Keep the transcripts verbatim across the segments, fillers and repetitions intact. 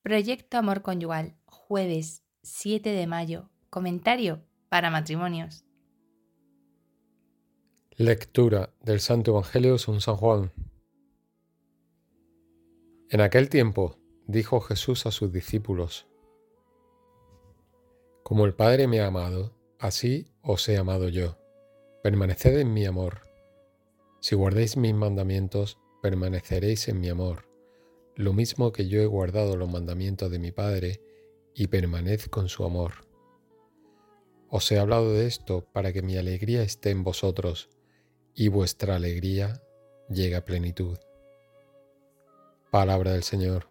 Proyecto Amor Conyugal, jueves siete de mayo. Comentario para matrimonios. Lectura del Santo Evangelio según San Juan. En aquel tiempo dijo Jesús a sus discípulos: Como el Padre me ha amado, así os he amado yo. Permaneced en mi amor. Si guardáis mis mandamientos, permaneceréis en mi amor, lo mismo que yo he guardado los mandamientos de mi Padre y permanezco en su amor. Os he hablado de esto para que mi alegría esté en vosotros y vuestra alegría llegue a plenitud. Palabra del Señor.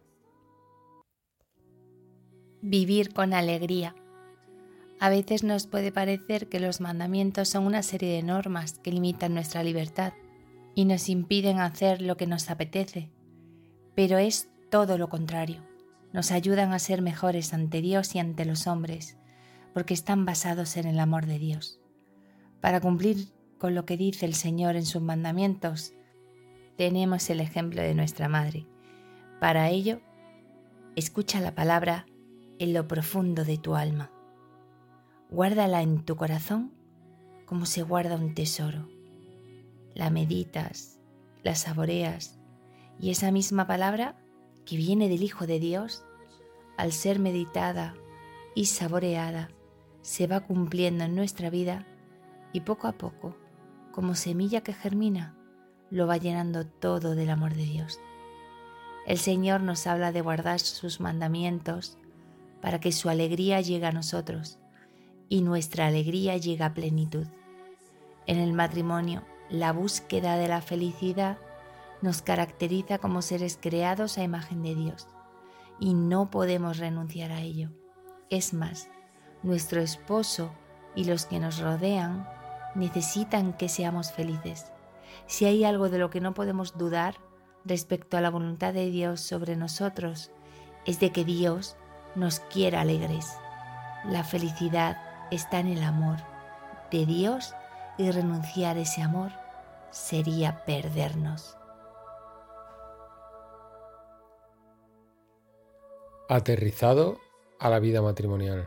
Vivir con alegría. A veces nos puede parecer que los mandamientos son una serie de normas que limitan nuestra libertad y nos impiden hacer lo que nos apetece, pero es todo lo contrario. Nos ayudan a ser mejores ante Dios y ante los hombres, porque están basados en el amor de Dios. Para cumplir con lo que dice el Señor en sus mandamientos, tenemos el ejemplo de nuestra Madre. Para ello, escucha la palabra en lo profundo de tu alma. Guárdala en tu corazón como se guarda un tesoro. La meditas, la saboreas, y esa misma palabra que viene del Hijo de Dios, al ser meditada y saboreada, se va cumpliendo en nuestra vida y poco a poco, como semilla que germina, lo va llenando todo del amor de Dios. El Señor nos habla de guardar sus mandamientos para que su alegría llegue a nosotros y nuestra alegría llegue a plenitud. En el matrimonio, la búsqueda de la felicidad nos caracteriza como seres creados a imagen de Dios y no podemos renunciar a ello. Es más, nuestro esposo y los que nos rodean necesitan que seamos felices. Si hay algo de lo que no podemos dudar respecto a la voluntad de Dios sobre nosotros, es de que Dios nos quiera alegres. La felicidad está en el amor de Dios y renunciar a ese amor sería perdernos. Aterrizado a la vida matrimonial.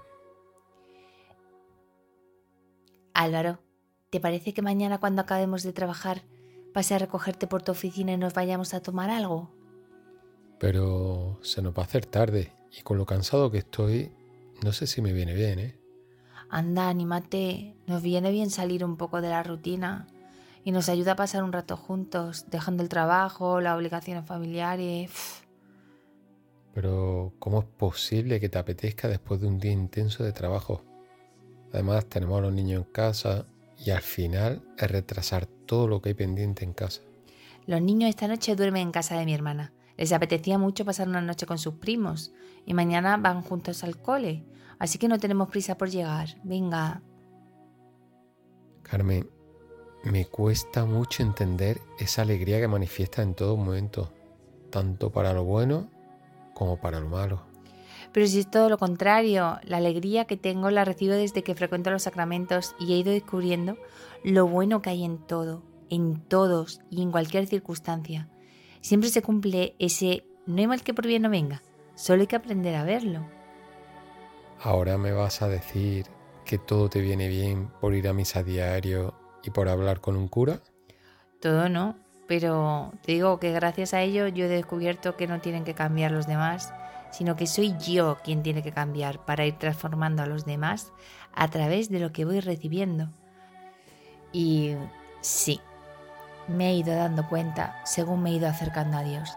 Álvaro, ¿te parece que mañana cuando acabemos de trabajar pase a recogerte por tu oficina y nos vayamos a tomar algo? Pero se nos va a hacer tarde y con lo cansado que estoy, no sé si me viene bien, ¿eh? Anda, anímate, nos viene bien salir un poco de la rutina y nos ayuda a pasar un rato juntos, dejando el trabajo, las obligaciones familiares. Uf. Pero ¿cómo es posible que te apetezca después de un día intenso de trabajo? Además tenemos a los niños en casa y al final es retrasar todo lo que hay pendiente en casa. Los niños esta noche duermen en casa de mi hermana. Les apetecía mucho pasar una noche con sus primos y mañana van juntos al cole, así que no tenemos prisa por llegar. Venga. Carmen, me cuesta mucho entender esa alegría que manifiesta en todo momento, tanto para lo bueno como para lo malo. Pero si es todo lo contrario, la alegría que tengo la recibo desde que frecuento los sacramentos y he ido descubriendo lo bueno que hay en todo, en todos y en cualquier circunstancia. Siempre se cumple ese no hay mal que por bien no venga, solo hay que aprender a verlo. Ahora me vas a decir que todo te viene bien por ir a misa diario y por hablar con un cura. Todo no, pero te digo que gracias a ello yo he descubierto que no tienen que cambiar los demás, sino que soy yo quien tiene que cambiar para ir transformando a los demás a través de lo que voy recibiendo. Y sí, me he ido dando cuenta según me he ido acercando a Dios.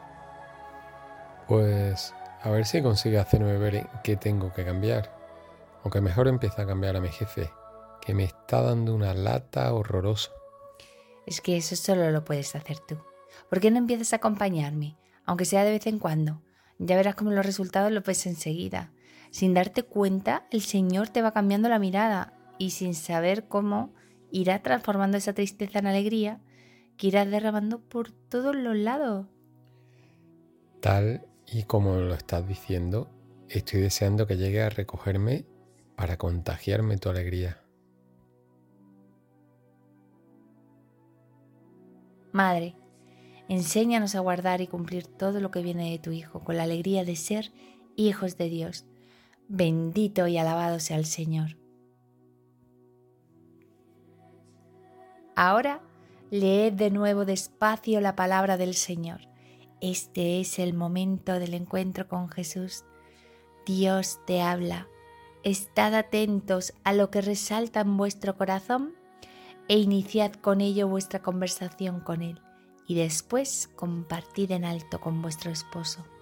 Pues a ver si consigue hacerme ver en qué tengo que cambiar. Aunque mejor empieza a cambiar a mi jefe, que me está dando una lata horrorosa. Es que eso solo lo puedes hacer tú. ¿Por qué no empiezas a acompañarme, aunque sea de vez en cuando? Ya verás cómo los resultados los ves enseguida. Sin darte cuenta, el Señor te va cambiando la mirada y sin saber cómo irá transformando esa tristeza en alegría que irás derramando por todos los lados. Tal y como lo estás diciendo, estoy deseando que llegue a recogerme para contagiarme tu alegría. Madre, enséñanos a guardar y cumplir todo lo que viene de tu Hijo con la alegría de ser hijos de Dios. Bendito y alabado sea el Señor. Ahora leed de nuevo despacio la palabra del Señor. Este es el momento del encuentro con Jesús. Dios te habla. Estad atentos a lo que resalta en vuestro corazón e iniciad con ello vuestra conversación con Él y después compartid en alto con vuestro esposo.